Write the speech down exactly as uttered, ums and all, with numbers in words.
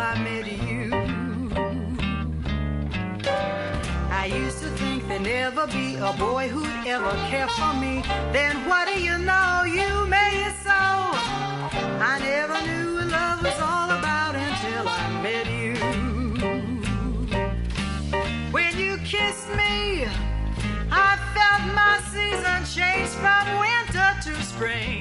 I met you. I used to think there'd never be a boy who'd ever care for me. Then what do you know, you made it so. I never knew what love was all about until I met you. When you kissed me, I felt my season change from winter to spring.